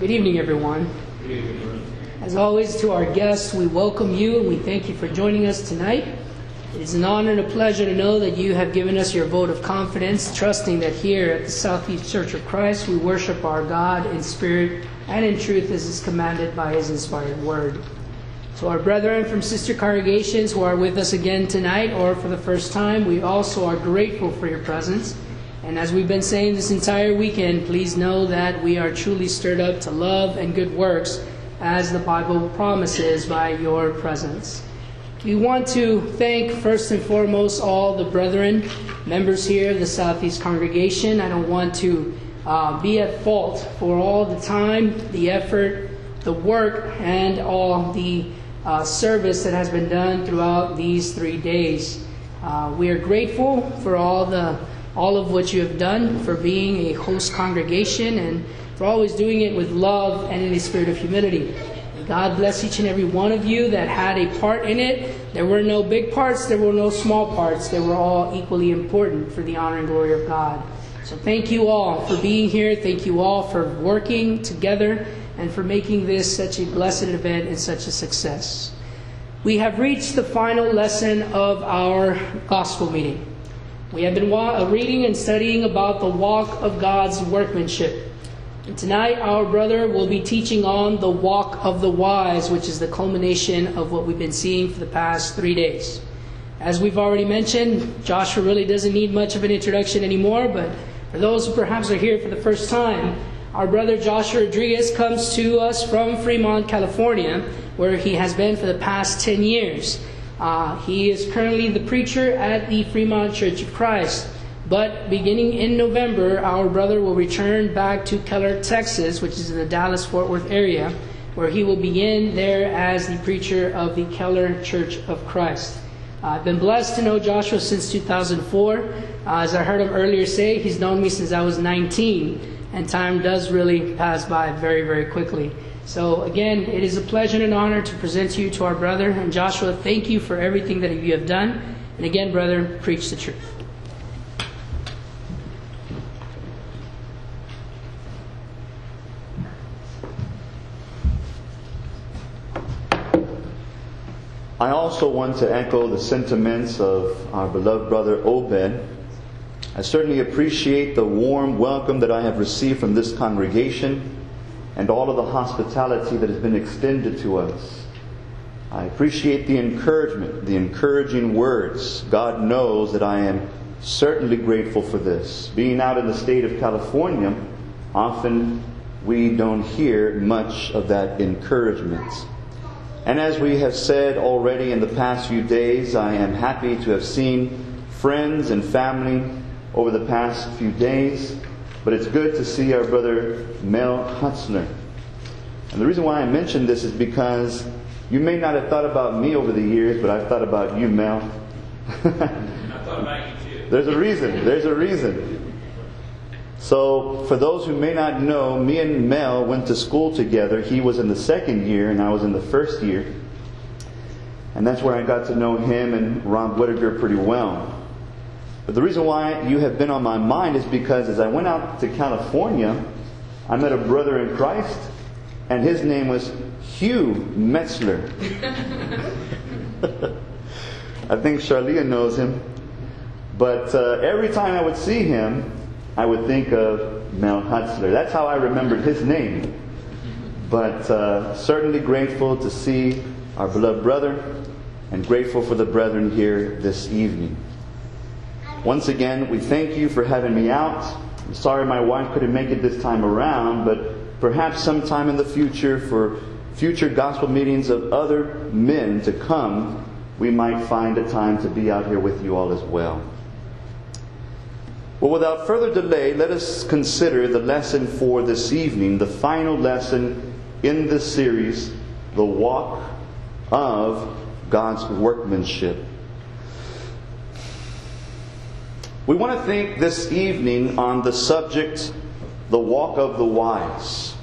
Good evening, everyone. Good evening. As always, to our guests, we welcome you and we thank you for joining us tonight. It is an honor and a pleasure to know that you have given us your vote of confidence, trusting that here at the Southeast Church of Christ, we worship our God in spirit and in truth as is commanded by His inspired word. To our brethren from sister congregations who are with us again tonight or for the first time, we also are grateful for your presence. And as we've been saying this entire weekend, please know that we are truly stirred up to love and good works as the Bible promises by your presence. We want to thank first and foremost all the brethren, members here of the Southeast congregation. I don't want to be at fault for all the time, the effort, the work, and all the service that has been done throughout these 3 days. We are grateful for all of what you have done, for being a host congregation, and for always doing it with love and in a spirit of humility. God bless each and every one of you that had a part in it. There were no big parts, there were no small parts. They were all equally important for the honor and glory of God. So thank you all for being here. Thank you all for working together and for making this such a blessed event and such a success. We have reached the final lesson of our gospel meeting. We have been reading and studying about the walk of God's workmanship. And tonight our brother will be teaching on the walk of the wise, which is the culmination of what we've been seeing for the past 3 days. As we've already mentioned, Joshua really doesn't need much of an introduction anymore, but for those who perhaps are here for the first time, our brother Joshua Rodriguez comes to us from Fremont, California, where he has been for the past 10 years. He is currently the preacher at the Fremont Church of Christ. But beginning in November, our brother will return back to Keller, Texas, which is in the Dallas-Fort Worth area, where he will begin there as the preacher of the Keller Church of Christ. I've been blessed to know Joshua since 2004. As I heard him earlier say, he's known me since I was 19, and time does really pass by very, very quickly. So again, it is a pleasure and an honor to present you to our brother. And Joshua, thank you for everything that you have done. And again, brother, preach the truth. I also want to echo the sentiments of our beloved brother Obed. I certainly appreciate the warm welcome that I have received from this congregation and all of the hospitality that has been extended to us. I appreciate the encouragement, the encouraging words. God knows that I am certainly grateful for this. Being out in the state of California, often we don't hear much of that encouragement. And as we have said already in the past few days, I am happy to have seen friends and family over the past few days. But it's good to see our brother Mel Hutzler. And the reason why I mention this is because you may not have thought about me over the years, but I've thought about you, Mel. I thought about you too. There's a reason. So, for those who may not know, me and Mel went to school together. He was in the second year and I was in the first year. And that's where I got to know him and Ron Whittaker pretty well. But the reason why you have been on my mind is because as I went out to California, I met a brother in Christ, and his name was Hugh Metzler. I think Charlia knows him. But every time I would see him, I would think of Mel Hutzler. That's how I remembered his name. But certainly grateful to see our beloved brother, and grateful for the brethren here this evening. Once again, we thank you for having me out. I'm sorry my wife couldn't make it this time around, but perhaps sometime in the future, for future gospel meetings of other men to come, we might find a time to be out here with you all as well. Well, without further delay, let us consider the lesson for this evening, the final lesson in this series, the walk of God's workmanship. We want to think this evening on the subject, the walk of the wise.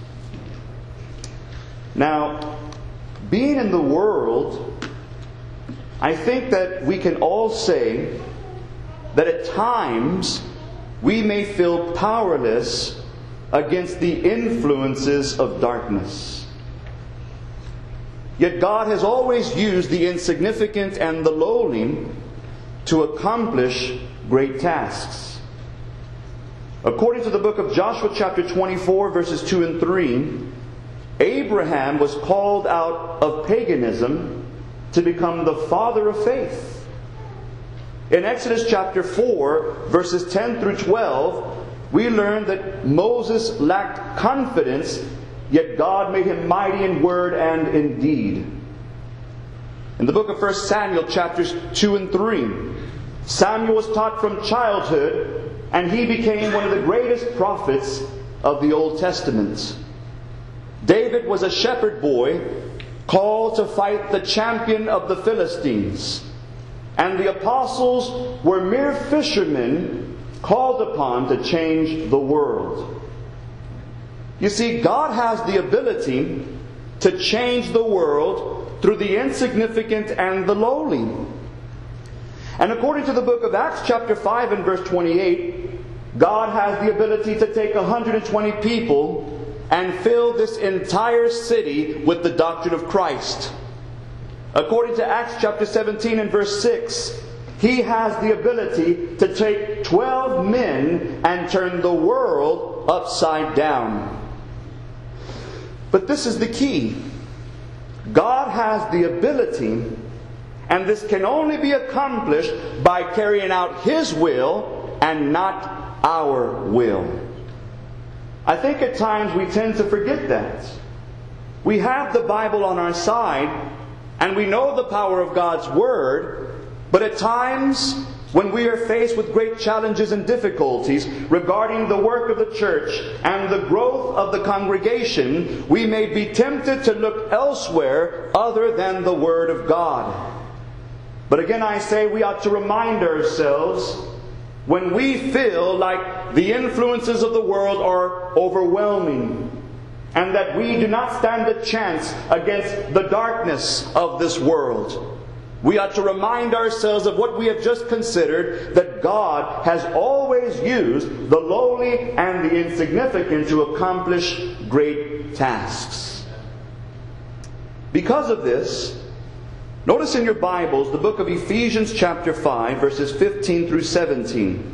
Now, being in the world, I think that we can all say that at times we may feel powerless against the influences of darkness. Yet God has always used the insignificant and the lowly to accomplish great tasks. According to the book of Joshua chapter 24 verses 2 and 3, Abraham was called out of paganism to become the father of faith. In Exodus chapter 4 verses 10 through 12, we learn that Moses lacked confidence, yet God made him mighty in word and in deed. In the book of 1 Samuel chapters 2 and 3, Samuel was taught from childhood, and he became one of the greatest prophets of the Old Testament. David was a shepherd boy called to fight the champion of the Philistines. And the apostles were mere fishermen called upon to change the world. You see, God has the ability to change the world through the insignificant and the lowly. And according to the book of Acts chapter 5 and verse 28, God has the ability to take 120 people and fill this entire city with the doctrine of Christ. According to Acts chapter 17 and verse 6, He has the ability to take 12 men and turn the world upside down. But this is the key. God has the ability, and this can only be accomplished by carrying out His will and not our will. I think at times we tend to forget that. We have the Bible on our side, and we know the power of God's Word, but at times when we are faced with great challenges and difficulties regarding the work of the church and the growth of the congregation, we may be tempted to look elsewhere other than the Word of God. But again I say we ought to remind ourselves, when we feel like the influences of the world are overwhelming, and that we do not stand a chance against the darkness of this world, we ought to remind ourselves of what we have just considered, that God has always used the lowly and the insignificant to accomplish great tasks. Because of this, notice in your Bibles the book of Ephesians chapter 5 verses 15 through 17.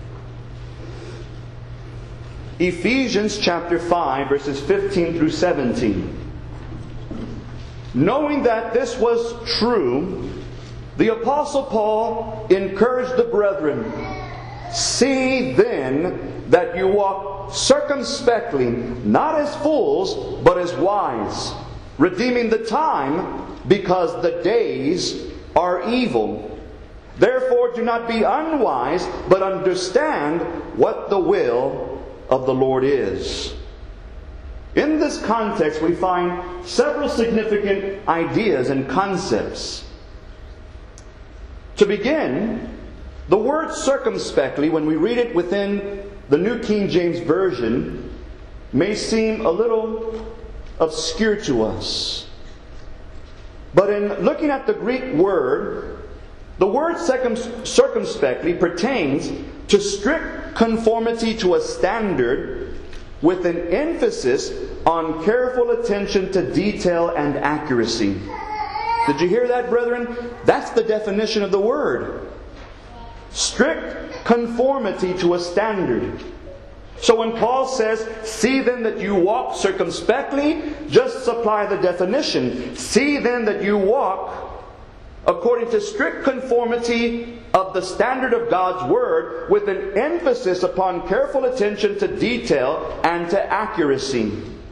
Ephesians chapter 5 verses 15 through 17. Knowing that this was true, the Apostle Paul encouraged the brethren, "See then that you walk circumspectly, not as fools, but as wise, redeeming the time, because the days are evil. Therefore do not be unwise, but understand what the will of the Lord is." In this context, we find several significant ideas and concepts. To begin, the word circumspectly, when we read it within the New King James Version, may seem a little obscure to us. But in looking at the Greek word, the word circumspectly pertains to strict conformity to a standard, with an emphasis on careful attention to detail and accuracy. Did you hear that, brethren? That's the definition of the word. Strict conformity to a standard. So when Paul says, "See then that you walk circumspectly," just supply the definition. See then that you walk according to strict conformity of the standard of God's Word, with an emphasis upon careful attention to detail and to accuracy.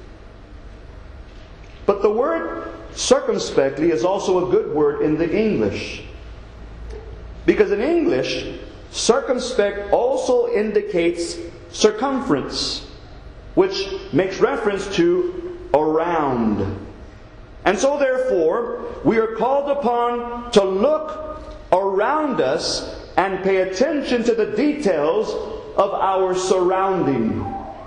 But the word circumspectly is also a good word in the English. Because in English, circumspect also indicates circumference, which makes reference to around. And so therefore, we are called upon to look around us and pay attention to the details of our surrounding.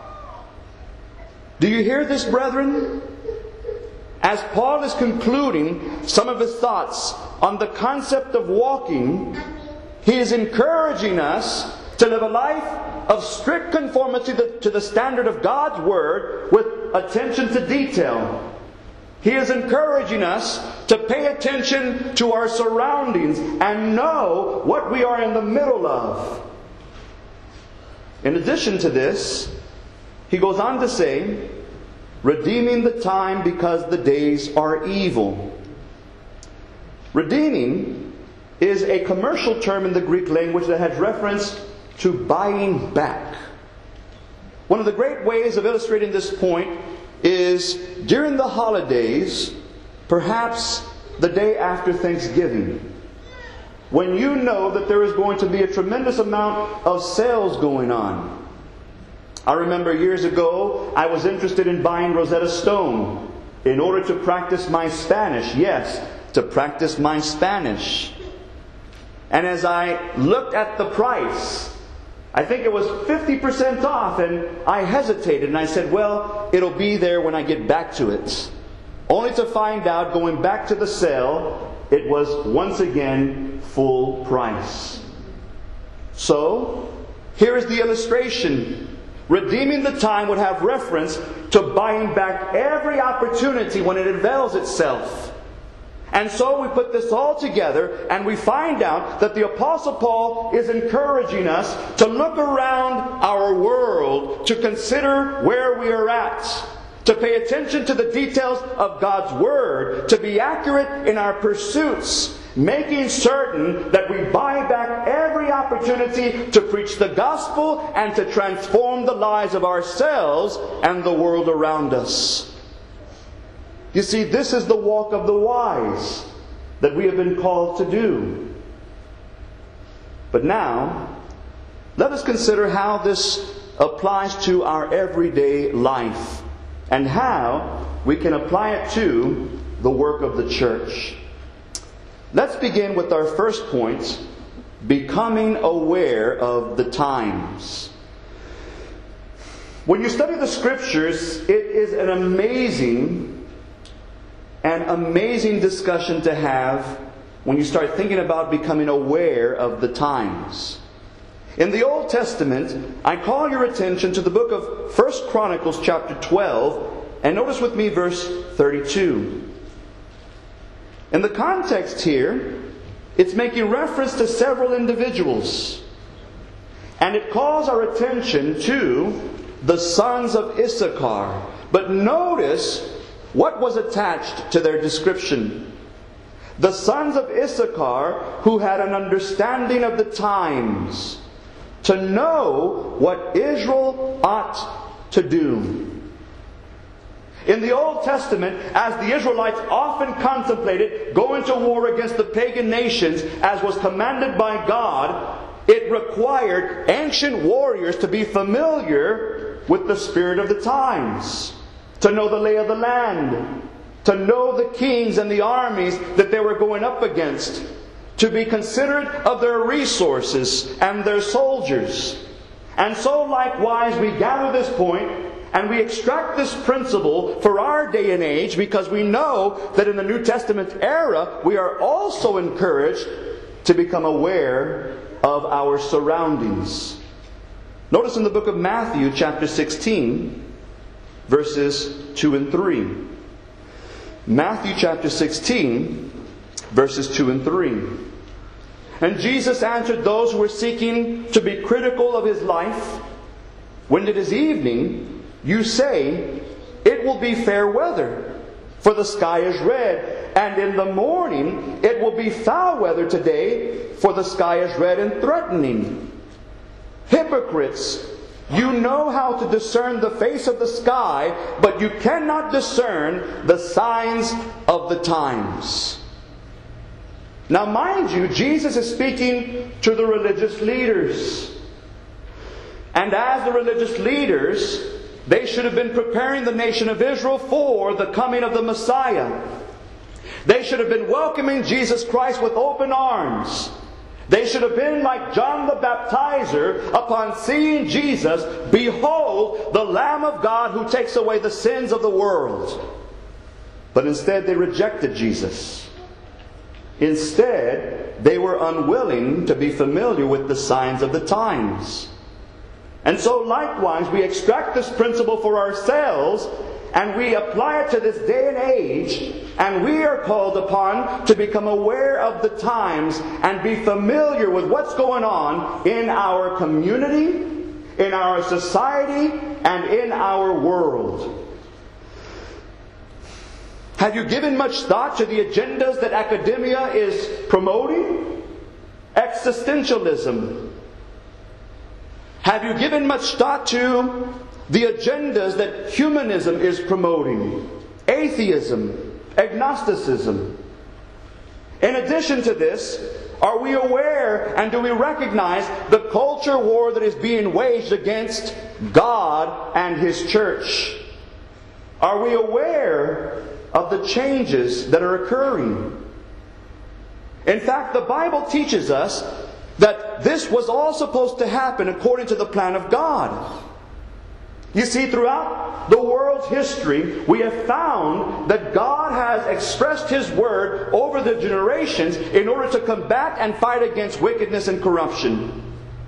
Do you hear this, brethren? As Paul is concluding some of his thoughts on the concept of walking, he is encouraging us to live a life of strict conformity to the standard of God's Word with attention to detail. He is encouraging us to pay attention to our surroundings and know what we are in the middle of. In addition to this, he goes on to say, redeeming the time because the days are evil. Redeeming is a commercial term in the Greek language that has reference to buying back. One of the great ways of illustrating this point is during the holidays, perhaps the day after Thanksgiving, when you know that there is going to be a tremendous amount of sales going on. I remember years ago, I was interested in buying Rosetta Stone in order to practice my Spanish. Yes, to practice my Spanish. And as I looked at the price, I think it was 50% off, and I hesitated and I said, well, it'll be there when I get back to it. Only to find out, going back to the sale, it was once again full price. So, here is the illustration. Redeeming the time would have reference to buying back every opportunity when it avails itself. And so we put this all together and we find out that the Apostle Paul is encouraging us to look around our world, to consider where we are at, to pay attention to the details of God's Word, to be accurate in our pursuits, making certain that we buy back every opportunity to preach the gospel and to transform the lives of ourselves and the world around us. You see, this is the walk of the wise that we have been called to do. But now, let us consider how this applies to our everyday life and how we can apply it to the work of the church. Let's begin with our first point, becoming aware of the times. When you study the Scriptures, it is an amazing discussion to have when you start thinking about becoming aware of the times. In the Old Testament, I call your attention to the book of 1 Chronicles chapter 12, and notice with me verse 32. In the context here, it's making reference to several individuals. And it calls our attention to the sons of Issachar. But notice what was attached to their description. The sons of Issachar who had an understanding of the times, to know what Israel ought to do. In the Old Testament, as the Israelites often contemplated going to war against the pagan nations, as was commanded by God, it required ancient warriors to be familiar with the spirit of the times, to know the lay of the land, to know the kings and the armies that they were going up against, to be considerate of their resources and their soldiers. And so likewise we gather this point and we extract this principle for our day and age, because we know that in the New Testament era we are also encouraged to become aware of our surroundings. Notice in the book of Matthew chapter 16 verses 2 and 3. Matthew chapter 16 verses 2 and 3. And Jesus answered those who were seeking to be critical of His life, when it is evening, you say, it will be fair weather, for the sky is red. And in the morning, it will be foul weather today, for the sky is red and threatening. Hypocrites, you know how to discern the face of the sky, but you cannot discern the signs of the times. Now mind you, Jesus is speaking to the religious leaders. And as the religious leaders, they should have been preparing the nation of Israel for the coming of the Messiah. They should have been welcoming Jesus Christ with open arms. They should have been like John the Baptizer upon seeing Jesus, behold, the Lamb of God who takes away the sins of the world. But instead they rejected Jesus. Instead, they were unwilling to be familiar with the signs of the times. And so likewise, we extract this principle for ourselves and we apply it to this day and age, and we are called upon to become aware of the times and be familiar with what's going on in our community, in our society, and in our world. Have you given much thought to the agendas that academia is promoting? Existentialism. Have you given much thought to the agendas that humanism is promoting? Atheism, agnosticism. In addition to this, are we aware and do we recognize the culture war that is being waged against God and His church? Are we aware of the changes that are occurring? In fact, the Bible teaches us that this was all supposed to happen according to the plan of God. You see, throughout the world's history, we have found that God has expressed His Word over the generations in order to combat and fight against wickedness and corruption.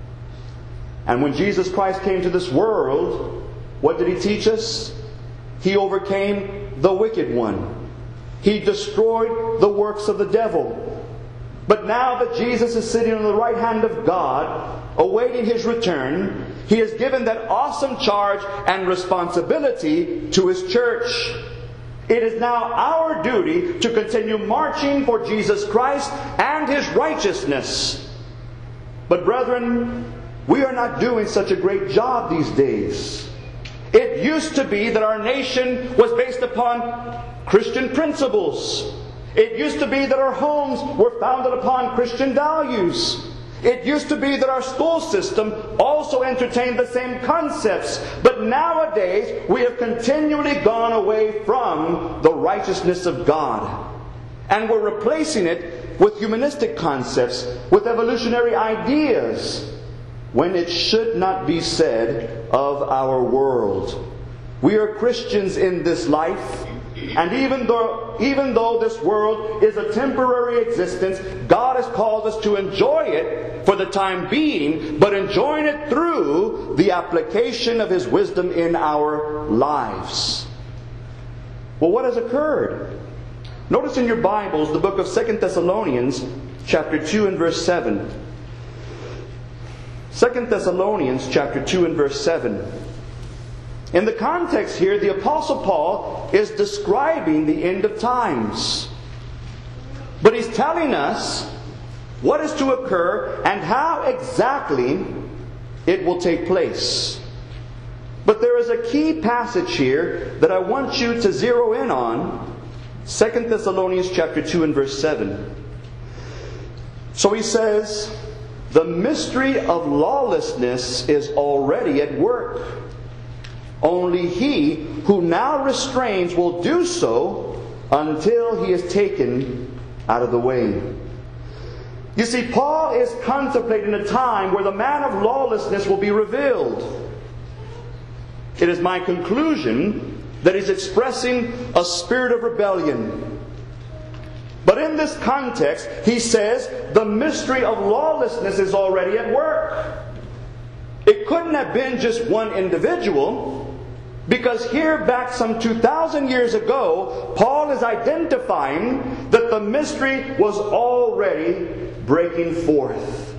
And when Jesus Christ came to this world, what did He teach us? He overcame the wicked one. He destroyed the works of the devil. But now that Jesus is sitting on the right hand of God, awaiting His return, He has given that awesome charge and responsibility to His church. It is now our duty to continue marching for Jesus Christ and His righteousness. But brethren, we are not doing such a great job these days. It used to be that our nation was based upon Christian principles. It used to be that our homes were founded upon Christian values. It used to be that our school system also entertained the same concepts. But nowadays, we have continually gone away from the righteousness of God. And we're replacing it with humanistic concepts, with evolutionary ideas, when it should not be said of our world. We are Christians in this life. And even though this world is a temporary existence, God has called us to enjoy it for the time being, but enjoying it through the application of His wisdom in our lives. Well, what has occurred? Notice in your Bibles the book of 2 Thessalonians chapter 2 and verse 7. 2 Thessalonians chapter 2 and verse 7. In the context here, the Apostle Paul is describing the end of times. But he's telling us what is to occur and how exactly it will take place. But there is a key passage here that I want you to zero in on. 2 Thessalonians chapter 2 and verse 7. So he says, "The mystery of lawlessness is already at work. Only he who now restrains will do so until he is taken out of the way." You see, Paul is contemplating a time where the man of lawlessness will be revealed. It is my conclusion that he's expressing a spirit of rebellion. But in this context, he says the mystery of lawlessness is already at work. It couldn't have been just one individual, because here back some 2,000 years ago, Paul is identifying that the mystery was already breaking forth.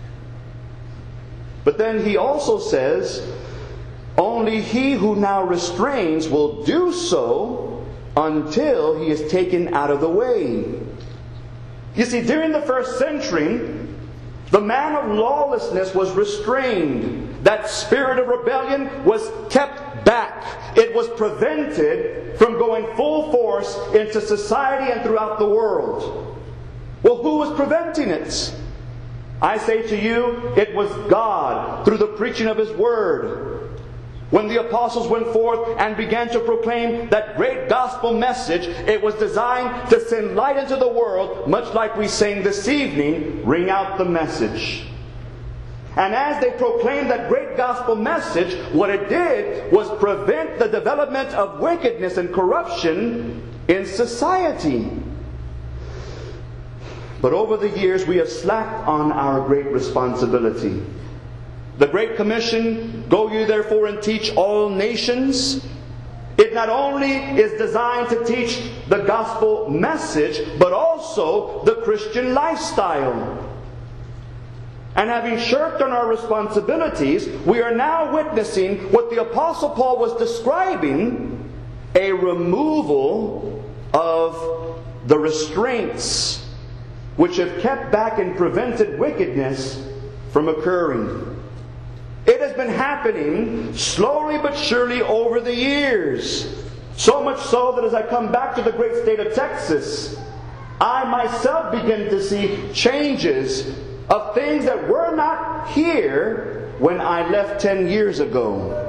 But then he also says, only he who now restrains will do so until he is taken out of the way. You see, during the first century, the man of lawlessness was restrained. That spirit of rebellion was kept back. It was prevented from going full force into society and throughout the world. Well, who was preventing it? I say to you, it was God through the preaching of His Word. When the apostles went forth and began to proclaim that great gospel message, it was designed to send light into the world, much like we sang this evening, "Ring out the message." And as they proclaimed that great gospel message, what it did was prevent the development of wickedness and corruption in society. But over the years we have slacked on our great responsibility. The Great Commission, go ye therefore and teach all nations. It not only is designed to teach the gospel message, but also the Christian lifestyle. And having shirked on our responsibilities, we are now witnessing what the Apostle Paul was describing, a removal of the restraints which have kept back and prevented wickedness from occurring. It has been happening slowly but surely over the years. So much so that as I come back to the great state of Texas, I myself begin to see changes of things that were not here when I left 10 years ago.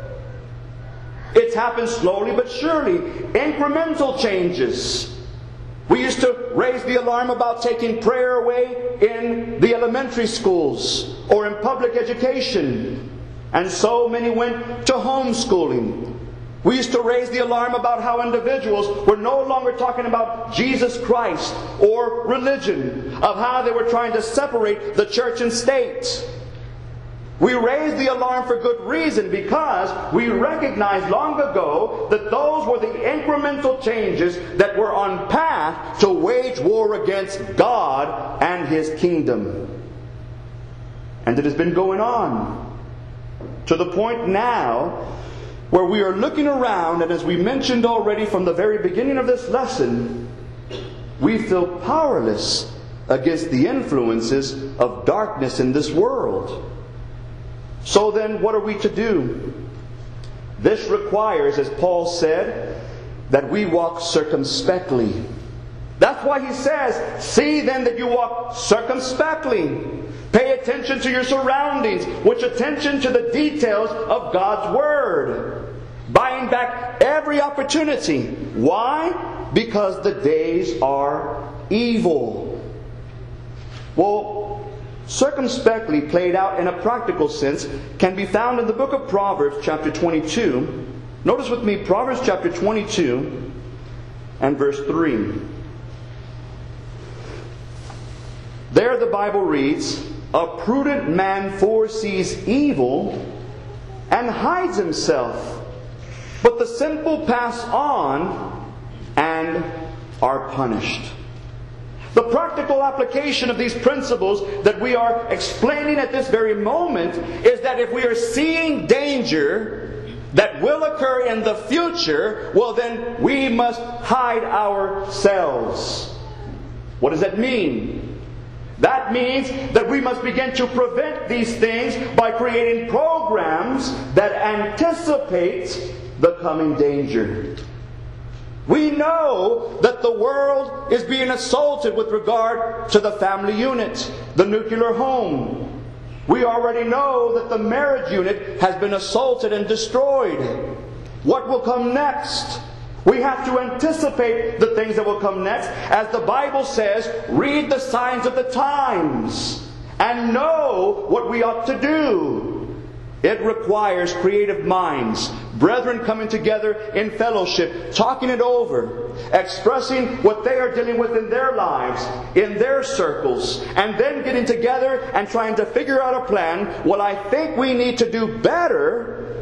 It's happened slowly but surely. Incremental changes. We used to raise the alarm about taking prayer away in the elementary schools or in public education. And so many went to homeschooling. We used to raise the alarm about how individuals were no longer talking about Jesus Christ or religion, of how they were trying to separate the church and state. We raised the alarm for good reason, because we recognized long ago that those were the incremental changes that were on path to wage war against God and His kingdom. And it has been going on to the point now where we are looking around, and as we mentioned already from the very beginning of this lesson, we feel powerless against the influences of darkness in this world. So then, what are we to do? This requires, as Paul said, that we walk circumspectly. That's why he says, see then that you walk circumspectly. Pay attention to your surroundings, which attention to the details of God's Word. Buying back every opportunity. Why? Because the days are evil. Well, circumspectly played out in a practical sense can be found in the book of Proverbs chapter 22. Notice with me Proverbs chapter 22 and verse 3. There the Bible reads, a prudent man foresees evil and hides himself, but the simple pass on and are punished. The practical application of these principles that we are explaining at this very moment is that if we are seeing danger that will occur in the future, well then we must hide ourselves. What does that mean? That means that we must begin to prevent these things by creating programs that anticipate the coming danger. We know that the world is being assaulted with regard to the family unit, the nuclear home. We already know that the marriage unit has been assaulted and destroyed. What will come next? We have to anticipate the things that will come next. As the Bible says, read the signs of the times and know what we ought to do. It requires creative minds, brethren coming together in fellowship, talking it over, expressing what they are dealing with in their lives, in their circles, and then getting together and trying to figure out a plan. Well, I think we need to do better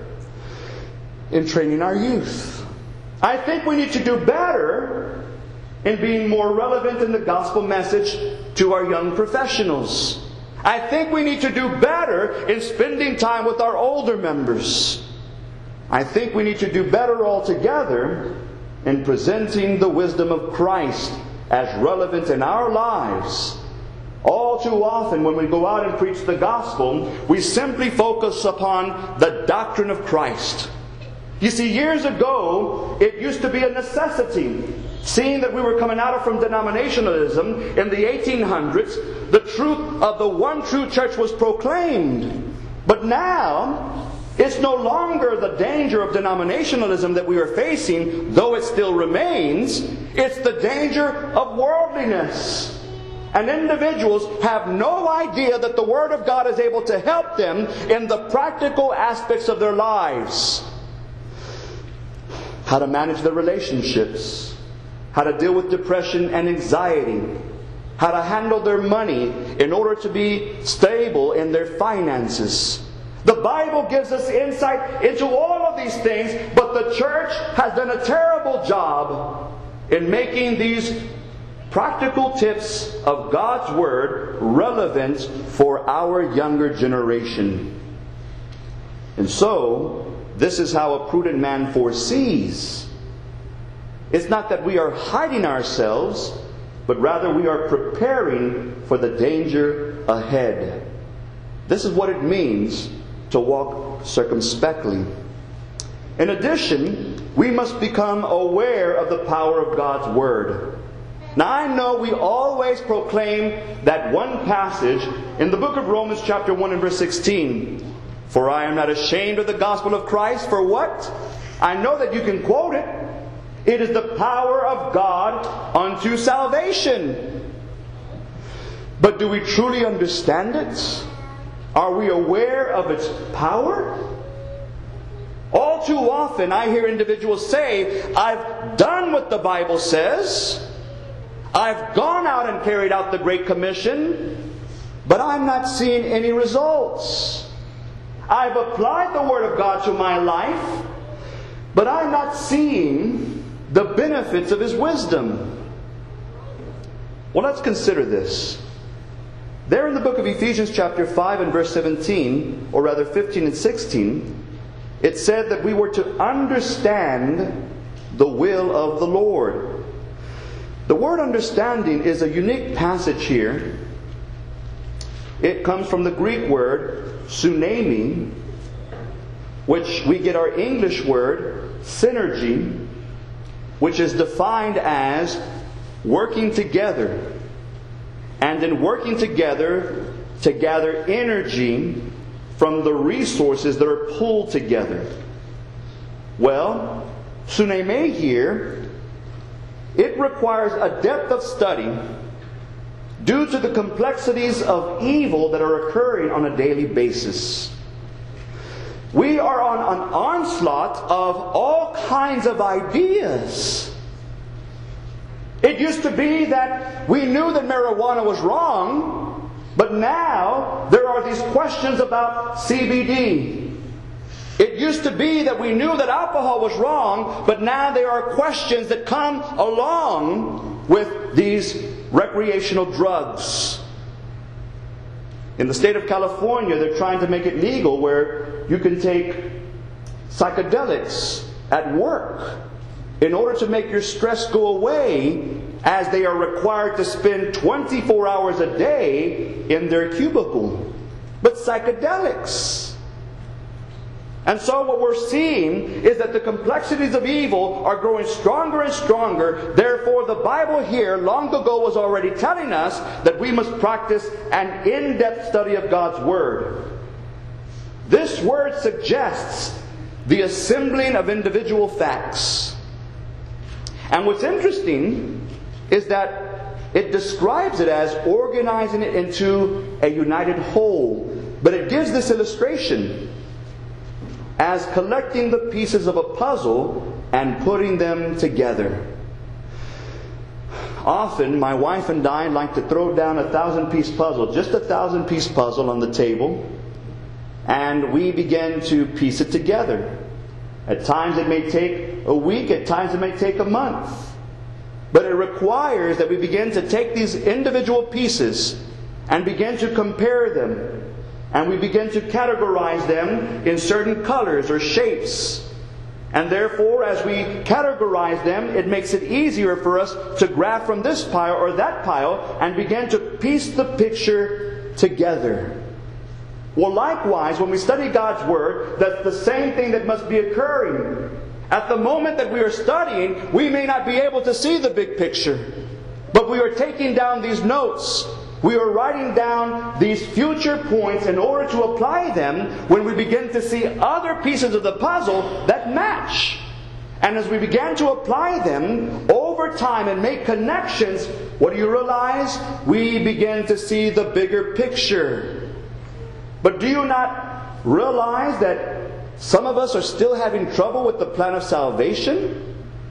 in training our youth. I think we need to do better in being more relevant in the gospel message to our young professionals. I think we need to do better in spending time with our older members. I think we need to do better altogether in presenting the wisdom of Christ as relevant in our lives. All too often when we go out and preach the gospel, we simply focus upon the doctrine of Christ. You see, years ago, it used to be a necessity. Seeing that we were coming out from denominationalism in the 1800s, the truth of the one true church was proclaimed. But now, it's no longer the danger of denominationalism that we are facing, though it still remains. It's the danger of worldliness. And individuals have no idea that the Word of God is able to help them in the practical aspects of their lives. How to manage their relationships, how to deal with depression and anxiety, how to handle their money in order to be stable in their finances, The Bible gives us insight into all of these things, but the church has done a terrible job in making these practical tips of God's Word relevant for our younger generation. And so, this is how a prudent man foresees. It's not that we are hiding ourselves, but rather we are preparing for the danger ahead. This is what it means to walk circumspectly. In addition, we must become aware of the power of God's Word. Now I know we always proclaim that one passage in the book of Romans chapter 1 and verse 16. For I am not ashamed of the gospel of Christ. For what? I know that you can quote it. It is the power of God unto salvation. But do we truly understand it? Are we aware of its power? All too often I hear individuals say, I've done what the Bible says. I've gone out and carried out the Great Commission, but I'm not seeing any results. I've applied the Word of God to my life, but I'm not seeing the benefits of His wisdom. Well, let's consider this. There in the book of Ephesians chapter 5 and verse 17, or rather 15 and 16, it said that we were to understand the will of the Lord. The word understanding is a unique passage here. It comes from the Greek word sunemi, which we get our English word synergy, which is defined as working together. And in working together to gather energy from the resources that are pulled together. Well, suneme here, it requires a depth of study due to the complexities of evil that are occurring on a daily basis. We are on an onslaught of all kinds of ideas. It used to be that we knew that marijuana was wrong, but now there are these questions about CBD. It used to be that we knew that alcohol was wrong, but now there are questions that come along with these recreational drugs. In the state of California, they're trying to make it legal where you can take psychedelics at work in order to make your stress go away, as they are required to spend 24 hours a day in their cubicle. But psychedelics. And so what we're seeing is that the complexities of evil are growing stronger and stronger. Therefore, the Bible here long ago was already telling us that we must practice an in-depth study of God's Word. This word suggests the assembling of individual facts. And what's interesting is that it describes it as organizing it into a united whole. But it gives this illustration as collecting the pieces of a puzzle and putting them together. Often, my wife and I like to throw down a 1,000-piece puzzle, just a 1,000-piece puzzle on the table, and we begin to piece it together. At times it may take a week, at times it may take a month. But it requires that we begin to take these individual pieces and begin to compare them. And we begin to categorize them in certain colors or shapes. And therefore, as we categorize them, it makes it easier for us to grab from this pile or that pile and begin to piece the picture together. Well, likewise, when we study God's Word, that's the same thing that must be occurring. At the moment that we are studying, we may not be able to see the big picture. But we are taking down these notes. We are writing down these future points in order to apply them when we begin to see other pieces of the puzzle that match. And as we begin to apply them over time and make connections, what do you realize? We begin to see the bigger picture. But do you not realize that some of us are still having trouble with the plan of salvation?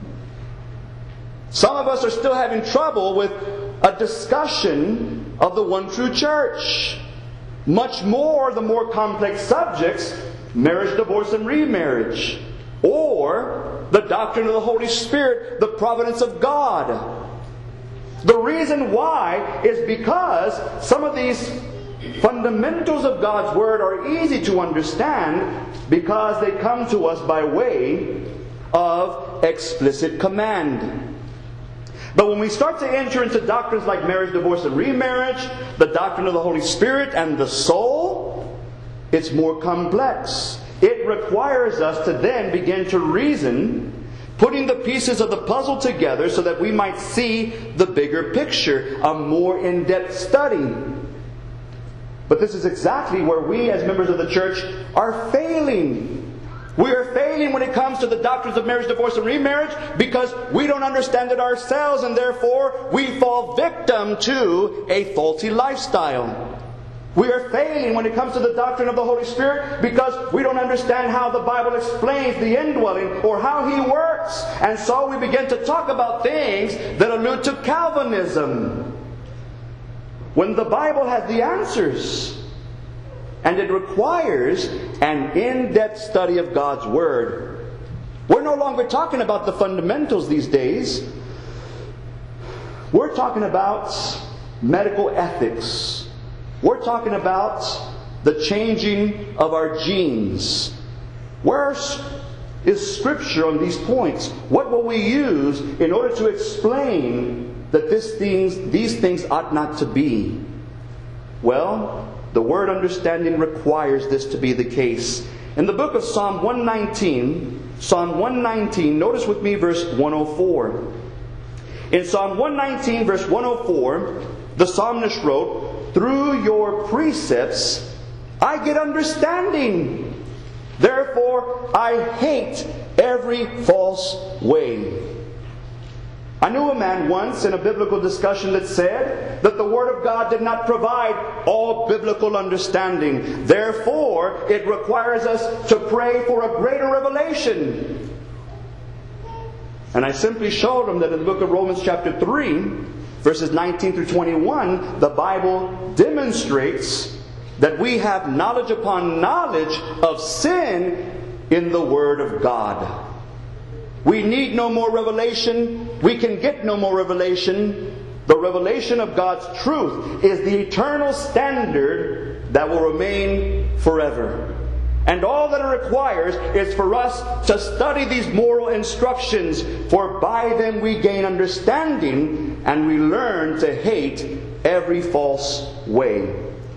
Some of us are still having trouble with a discussion of the one true church. Much more, the more complex subjects, marriage, divorce, and remarriage. Or the doctrine of the Holy Spirit, the providence of God. The reason why is because some of these fundamentals of God's Word are easy to understand because they come to us by way of explicit command. But when we start to enter into doctrines like marriage, divorce, and remarriage, the doctrine of the Holy Spirit and the soul, it's more complex. It requires us to then begin to reason, putting the pieces of the puzzle together so that we might see the bigger picture, a more in-depth study. But this is exactly where we as members of the church are failing. We are failing when it comes to the doctrines of marriage, divorce, and remarriage because we don't understand it ourselves, and therefore we fall victim to a faulty lifestyle. We are failing when it comes to the doctrine of the Holy Spirit because we don't understand how the Bible explains the indwelling or how He works. And so we begin to talk about things that allude to Calvinism, when the Bible has the answers. And it requires an in-depth study of God's Word. We're no longer talking about the fundamentals these days. We're talking about medical ethics. We're talking about the changing of our genes. Where is Scripture on these points? What will we use in order to explain that these things ought not to be? Well, the word understanding requires this to be the case. In the book of Psalm 119, notice with me verse 104. In Psalm 119, verse 104, the psalmist wrote, "Through your precepts I get understanding. Therefore I hate every false way." I knew a man once in a biblical discussion that said that the Word of God did not provide all biblical understanding. Therefore, it requires us to pray for a greater revelation. And I simply showed him that in the book of Romans chapter 3, verses 19 through 21, the Bible demonstrates that we have knowledge upon knowledge of sin in the Word of God. We need no more revelation. We can get no more revelation. The revelation of God's truth is the eternal standard that will remain forever. And all that it requires is for us to study these moral instructions, for by them we gain understanding and we learn to hate every false way.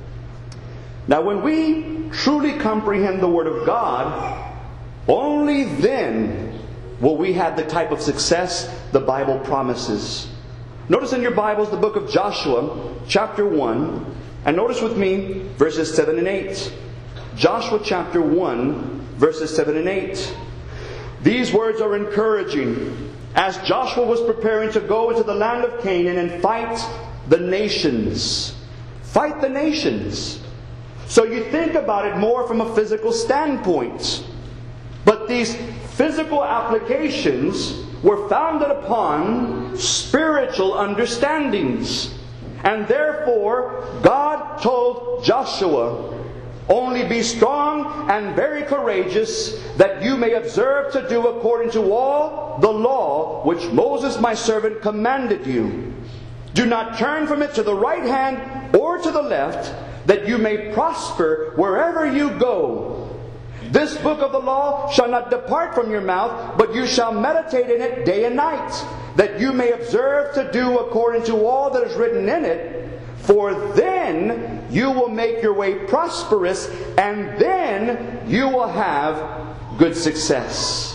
Now, when we truly comprehend the Word of God, only then will we have the type of success the Bible promises. Notice in your Bibles the book of Joshua, chapter 1, and notice with me verses 7 and 8. Joshua chapter 1, verses 7 and 8. These words are encouraging. As Joshua was preparing to go into the land of Canaan and fight the nations. Fight the nations. So you think about it more from a physical standpoint. But these physical applications were founded upon spiritual understandings. And therefore, God told Joshua, "Only be strong and very courageous, that you may observe to do according to all the law which Moses my servant commanded you. Do not turn from it to the right hand or to the left, that you may prosper wherever you go. This book of the law shall not depart from your mouth, but you shall meditate in it day and night, that you may observe to do according to all that is written in it. For then you will make your way prosperous, and then you will have good success."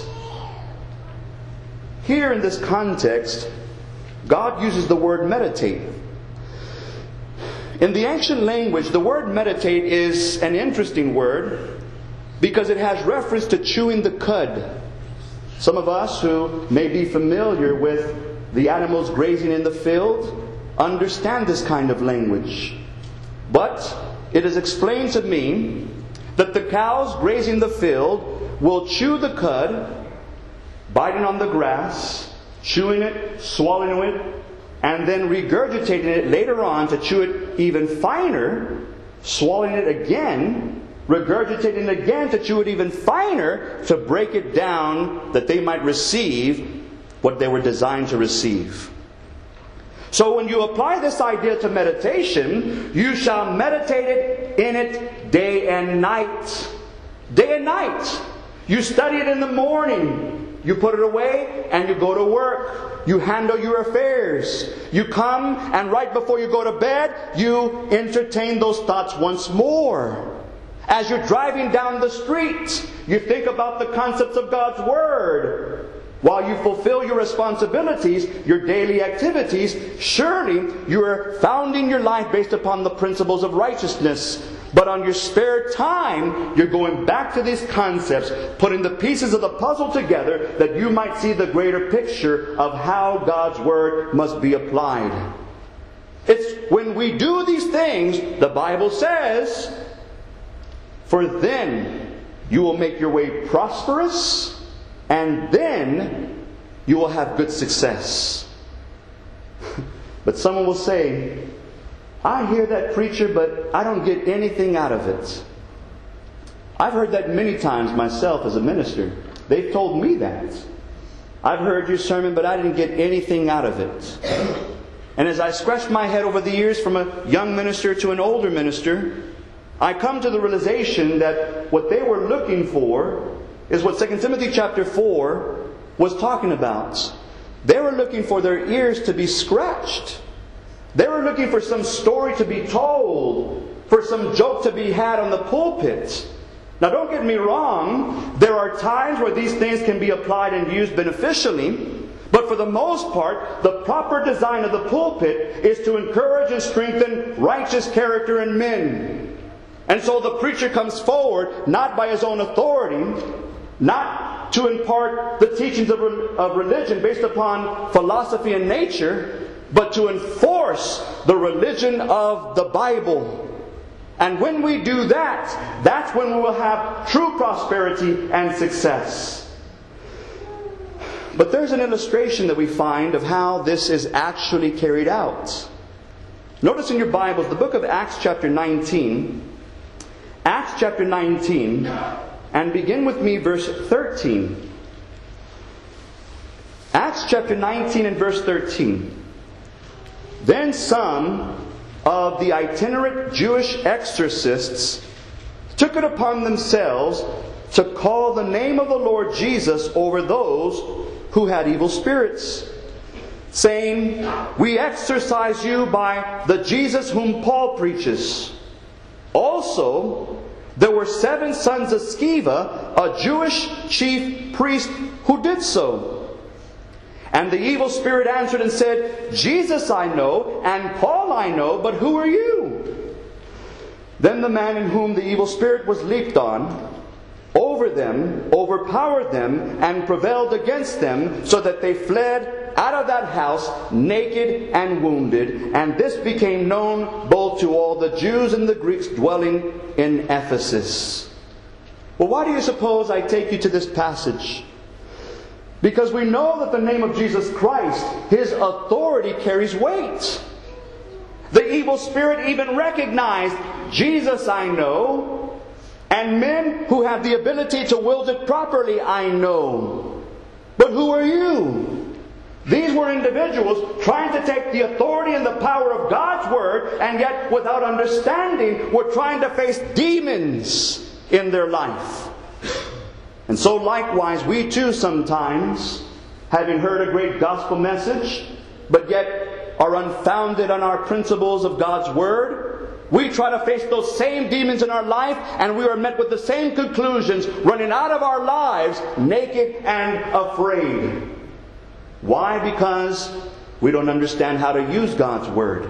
Here in this context, God uses the word meditate. In the ancient language, the word meditate is an interesting word because it has reference to chewing the cud. Some of us who may be familiar with the animals grazing in the field understand this kind of language. But it is explained to me that the cows grazing the field will chew the cud, biting on the grass, chewing it, swallowing it, and then regurgitating it later on to chew it even finer, swallowing it again, regurgitating it again to chew it even finer, to break it down that they might receive what they were designed to receive. So when you apply this idea to meditation, you shall meditate in it day and night. Day and night. You study it in the morning. You put it away and you go to work. You handle your affairs. You come and right before you go to bed, you entertain those thoughts once more. As you're driving down the street, you think about the concepts of God's Word. While you fulfill your responsibilities, your daily activities, surely you are founding your life based upon the principles of righteousness. But on your spare time, you're going back to these concepts, putting the pieces of the puzzle together that you might see the greater picture of how God's Word must be applied. It's when we do these things, the Bible says, for then you will make your way prosperous, and then you will have good success. But someone will say, I hear that preacher, but I don't get anything out of it. I've heard that many times myself as a minister. They've told me that. I've heard your sermon, but I didn't get anything out of it. And as I scratch my head over the years from a young minister to an older minister, I come to the realization that what they were looking for is what 2 Timothy chapter 4 was talking about. They were looking for their ears to be scratched. They were looking for some story to be told, for some joke to be had on the pulpit. Now don't get me wrong, there are times where these things can be applied and used beneficially, but for the most part, the proper design of the pulpit is to encourage and strengthen righteous character in men. And so the preacher comes forward not by his own authority, not to impart the teachings of religion based upon philosophy and nature, but to enforce the religion of the Bible. And when we do that, that's when we will have true prosperity and success. But there's an illustration that we find of how this is actually carried out. Notice in your Bibles the book of Acts chapter 19. Acts chapter 19, and begin with me verse 13. Acts chapter 19 and verse 13. Then some of the itinerant Jewish exorcists took it upon themselves to call the name of the Lord Jesus over those who had evil spirits, saying, "We exorcise you by the Jesus whom Paul preaches." Also, there were 7 sons of Sceva, a Jewish chief priest, who did so. And the evil spirit answered and said, "Jesus I know, and Paul I know, but who are you?" Then the man in whom the evil spirit was leaped on, over them, overpowered them, and prevailed against them, so that they fled out of that house naked and wounded. And this became known both to all the Jews and the Greeks dwelling in Ephesus. Well, why do you suppose I take you to this passage? Because we know that the name of Jesus Christ, His authority carries weight. The evil spirit even recognized, Jesus I know, and men who have the ability to wield it properly I know. But who are you? These were individuals trying to take the authority and the power of God's Word, and yet without understanding were trying to face demons in their life. And so likewise, we too sometimes, having heard a great gospel message, but yet are unfounded on our principles of God's Word, we try to face those same demons in our life, and we are met with the same conclusions, running out of our lives naked and afraid. Why? Because we don't understand how to use God's Word.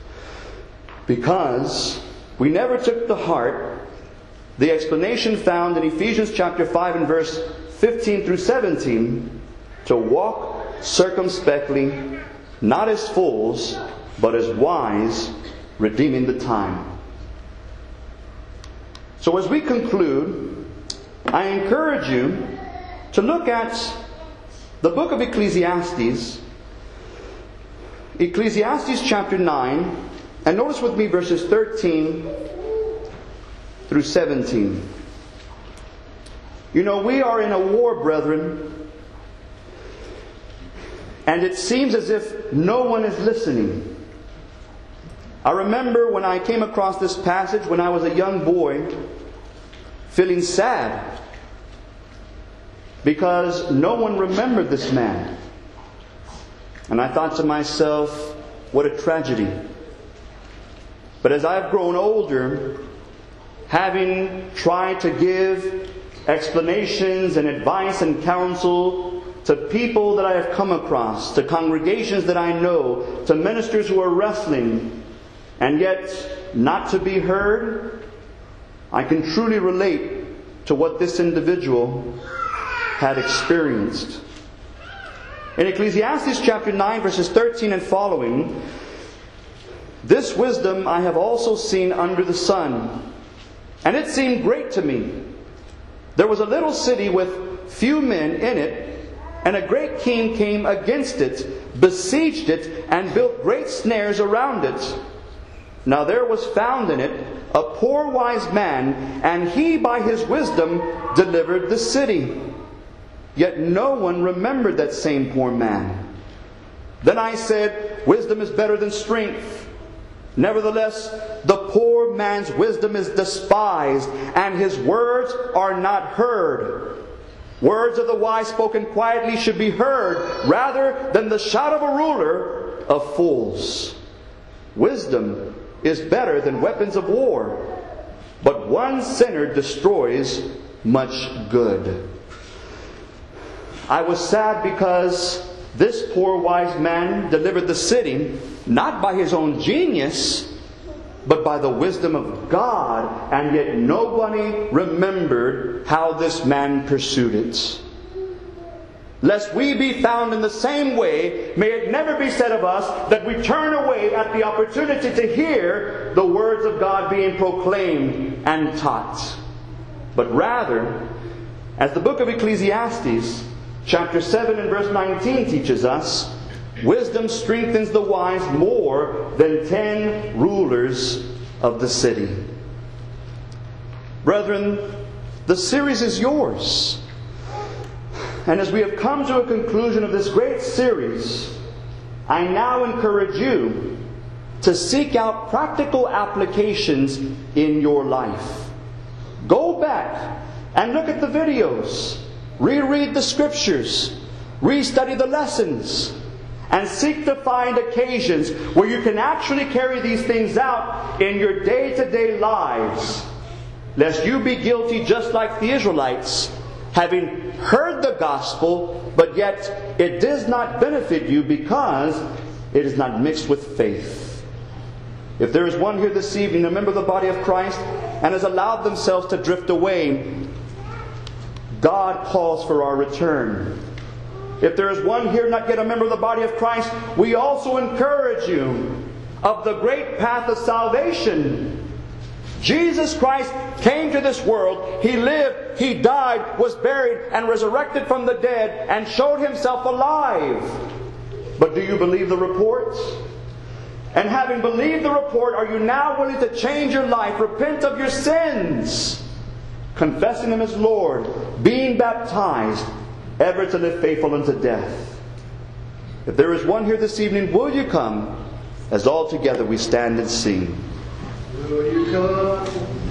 Because we never took to heart the explanation found in Ephesians chapter 5 and verse 15 through 17, to walk circumspectly, not as fools, but as wise, redeeming the time. So as we conclude, I encourage you to look at the book of Ecclesiastes, Ecclesiastes chapter 9, and notice with me verses 13 through 17. You know, we are in a war, brethren, and it seems as if no one is listening. I remember when I came across this passage when I was a young boy, feeling sad because no one remembered this man. And I thought to myself, what a tragedy. But as I've grown older, having tried to give explanations and advice and counsel to people that I have come across, to congregations that I know, to ministers who are wrestling, and yet not to be heard, I can truly relate to what this individual had experienced. In Ecclesiastes chapter 9, verses 13 and following, "This wisdom I have also seen under the sun, and it seemed great to me. There was a little city with few men in it, and a great king came against it, besieged it, and built great snares around it. Now there was found in it a poor wise man, and he by his wisdom delivered the city. Yet no one remembered that same poor man. Then I said, wisdom is better than strength. Nevertheless, the poor man's wisdom is despised, and his words are not heard. Words of the wise spoken quietly should be heard, rather than the shout of a ruler of fools. Wisdom is better than weapons of war, but one sinner destroys much good." I was sad because this poor wise man delivered the city not by his own genius, but by the wisdom of God, and yet nobody remembered how this man pursued it. Lest we be found in the same way, may it never be said of us that we turn away at the opportunity to hear the words of God being proclaimed and taught. But rather, as the book of Ecclesiastes, chapter 7 and verse 19 teaches us, wisdom strengthens the wise more than 10 rulers of the city. Brethren, the series is yours. And as we have come to a conclusion of this great series, I now encourage you to seek out practical applications in your life. Go back and look at the videos. Reread the scriptures. Restudy the lessons. And seek to find occasions where you can actually carry these things out in your day-to-day lives. Lest you be guilty just like the Israelites, having heard the gospel, but yet it does not benefit you because it is not mixed with faith. If there is one here this evening, a member of the body of Christ, and has allowed themselves to drift away, God calls for our return. If there is one here not yet a member of the body of Christ, we also encourage you of the great path of salvation. Jesus Christ came to this world. He lived, He died, was buried, and resurrected from the dead, and showed Himself alive. But do you believe the report? And having believed the report, are you now willing to change your life, repent of your sins, confessing Him as Lord, being baptized, ever to live faithful unto death? If there is one here this evening, will you come as all together we stand and sing? Will you come?